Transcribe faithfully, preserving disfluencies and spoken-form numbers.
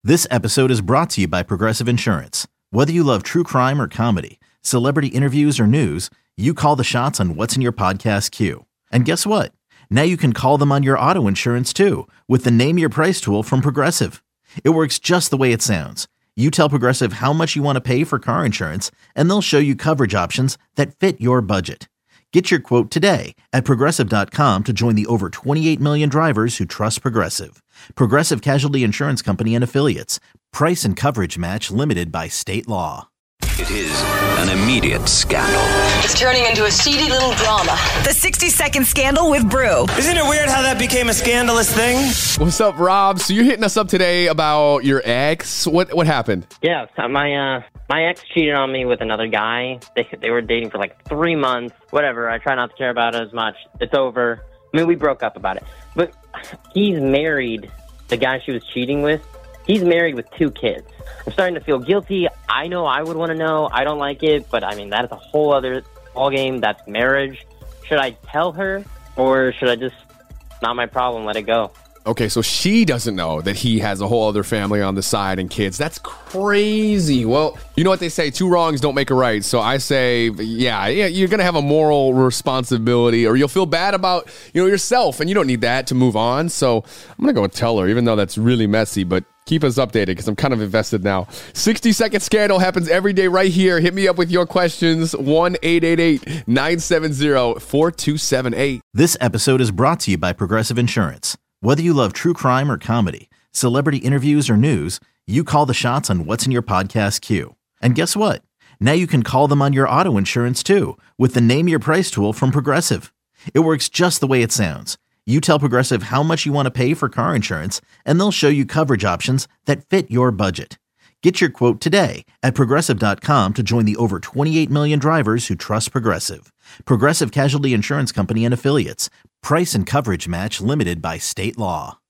This episode is brought to you by Progressive Insurance. Whether you love true crime or comedy, celebrity interviews or news, you call the shots on what's in your podcast queue. And guess what? Now you can call them on your auto insurance too with the Name Your Price tool from Progressive. It works just the way it sounds. You tell Progressive how much you want to pay for car insurance, and they'll show you coverage options that fit your budget. Get your quote today at Progressive dot com to join the over twenty-eight million drivers who trust Progressive. Progressive Casualty Insurance Company and Affiliates. Price and coverage match limited by state law. It is an immediate scandal. It's turning into a seedy little drama. The sixty second Scandal with Brew. Isn't it weird how that became a scandalous thing? What's up, Rob? So you're hitting us up today about your ex. What what happened? Yeah, so my uh, my ex cheated on me with another guy. They they were dating for like three months. Whatever. I try not to care about it as much. It's over. I mean, we broke up about it. But he's married. The guy she was cheating with, he's married with two kids. I'm starting to feel guilty. I know I would want to know. I don't like it, but I mean, that is a whole other ballgame. That's marriage. Should I tell her, or should I just, not my problem, let it go? Okay, so she doesn't know that he has a whole other family on the side and kids. That's crazy. Well, you know what they say, two wrongs don't make a right. So I say, yeah, yeah, you're going to have a moral responsibility, or you'll feel bad about, you know, yourself, and you don't need that to move on. So I'm going to go and tell her, even though that's really messy, but keep us updated because I'm kind of invested now. sixty second Scandal happens every day right here. Hit me up with your questions. one eight eight eight, nine seven zero, four two seven eight. This episode is brought to you by Progressive Insurance. Whether you love true crime or comedy, celebrity interviews or news, you call the shots on what's in your podcast queue. And guess what? Now you can call them on your auto insurance too with the Name Your Price tool from Progressive. It works just the way it sounds. You tell Progressive how much you want to pay for car insurance, and they'll show you coverage options that fit your budget. Get your quote today at Progressive dot com to join the over twenty-eight million drivers who trust Progressive. Progressive Casualty Insurance Company and Affiliates. Price and coverage match limited by state law.